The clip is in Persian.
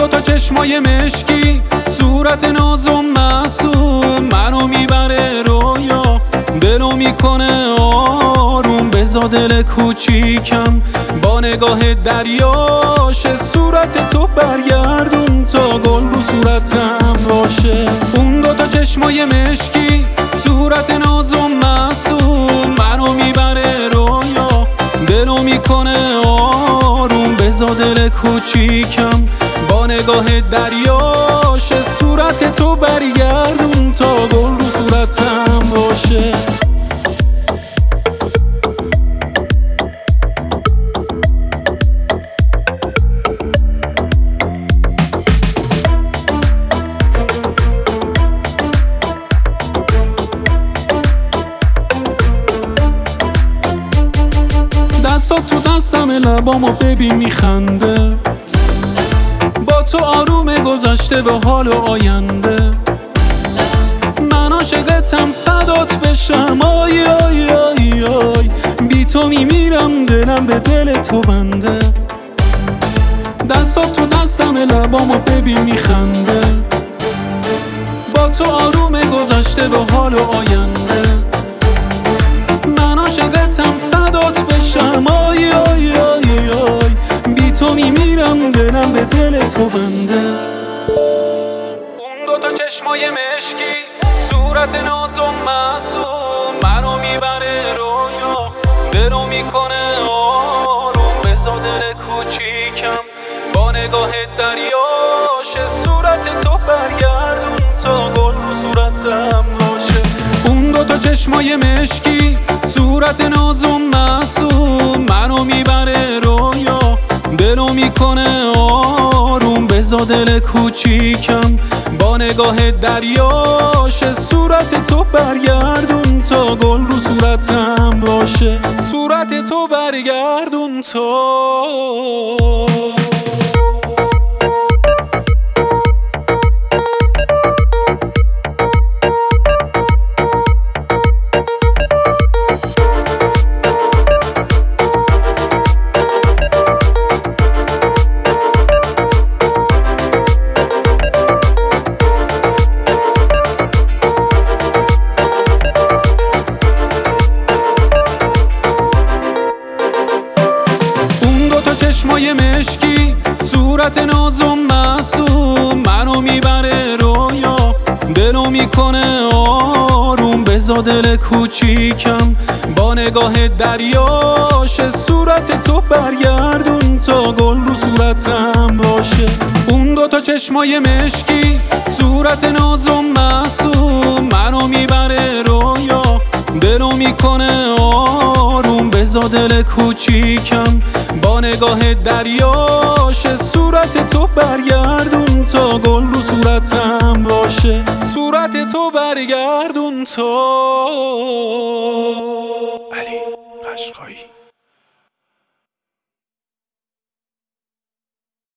دوتا چشمای مشکی، صورت نازم معصوم، منو میبره رویا، دلو میکنه آروم. بزا دل کوچیکم با نگاه دریاشه، صورت تو برگردون تا گل رو صورتم باشه. اون دوتا چشمای مشکی، صورت نازم معصوم، منو میبره رویا، دلو میکنه آروم. بزا دل کوچیکم با نگاه دریاشه، صورت تو برگردون تا گل رو صورتم باشه. دستات تو دستم، لبامو ببین میخنده، با تو آروم گذشته و حال و آینده. من عاشقتم فدات بشم، آی آی آی آی، بی تو میمیرم دلم به دل تو بنده. دستات تو دستم، لبامو ببین میخنده، با تو آروم گذشته و حال و آینده. من عاشقتم فدات بشم، آی آی آی آی، بی تو میمیرم دلم به دل تو بنده. اون دوتا چشمای مشکی، صورت نازم معصوم، منو میبره رویا، دلو میکنه آروم. بزا دل کوچیکم با نگاه دریاشه، صورت تو برگردون تا گل رو صورتم باشه. اون دوتا چشمای مشکی، صورت نازم معصوم، منو میبره رویا، دلو میکنه آروم. بزا دل کوچیکم با نگاه دریاشه، صورت تو برگردون تا گل رو صورتم باشه، صورت تو برگردون تا چشمای مشکی، صورت نازم معصوم، منو میبره رویا، دلو میکنه آروم. بزا دل کوچیکم با نگاه دریاشه، صورت تو برگردون تا گل رو صورتم باشه. اون دوتا چشمای مشکی، صورت نازم معصوم، منو میبره رویا، دلو میکنه آروم. بزا دل کوچیکم با نگاه دریاشه، صورت تو برگردون تا گل رو صورتم باشه، صورت تو برگردون تا علی قشقایی.